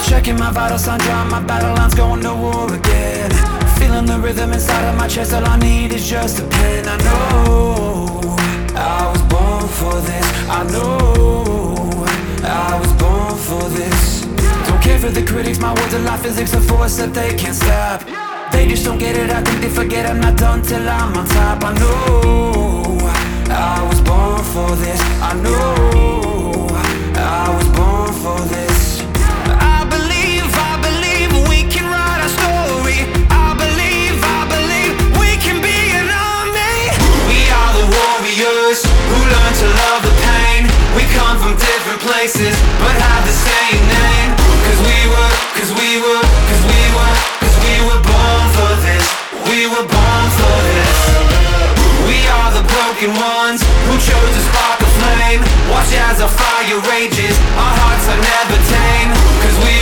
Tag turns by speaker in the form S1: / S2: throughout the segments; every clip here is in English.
S1: Checking my vital signs, drawing my battle lines, going to war again. Feeling the rhythm inside of my chest, all I need is just a pen. I know I was born for this. I know I was born for this. Don't care for the critics, my words are like physics, a force that they can't stop. They just don't get it, I think they forget I'm not done till I'm on top. I know I was born for this. I know I was born for this. I believe we can write our story. I believe we can be an army. We are the warriors who learn to love the pain. We come from different places but have the same name. Cause we were born for this. We were born for this. We are the broken ones who chose to spark a flame. Watch as our fire rages, our hearts are never tame. Cause we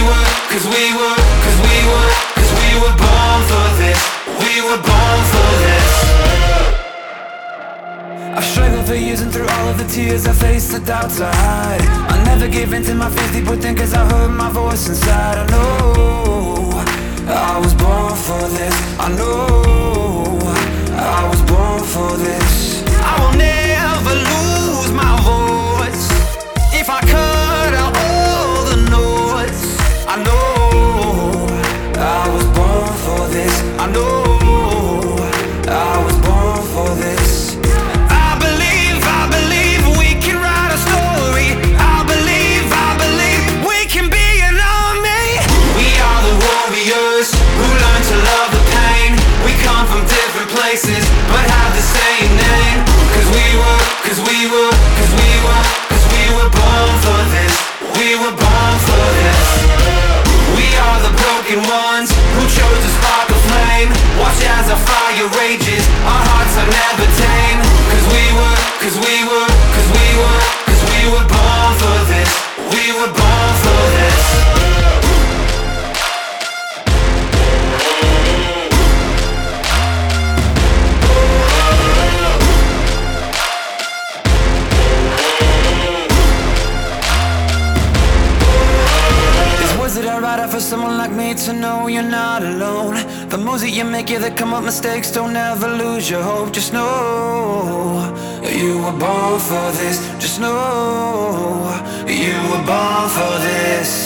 S1: were born for this. We were born for this. I've struggled for years and through all of the tears I faced the doubts I hide. I never gave in to my fears deep within, cause I heard my voice inside. I know I was born for this. I know I was born for this. I will never lose my voice if I cut out all the noise. I know I was born for this. I know I was born for this. I believe we can write a story. I believe we can be an army. We are the warriors who learn to love the pain. We come from different places but have the same name. Cause we were born for this. We were born for this. We are the broken ones who chose to spark a flame. Watch as our fire rages, our hearts are never tame. Cause we were born for this. We were born for this. For someone like me to know you're not alone. The moves that you make, yeah, that come up mistakes. Don't ever lose your hope. Just know you were born for this. Just know you were born for this.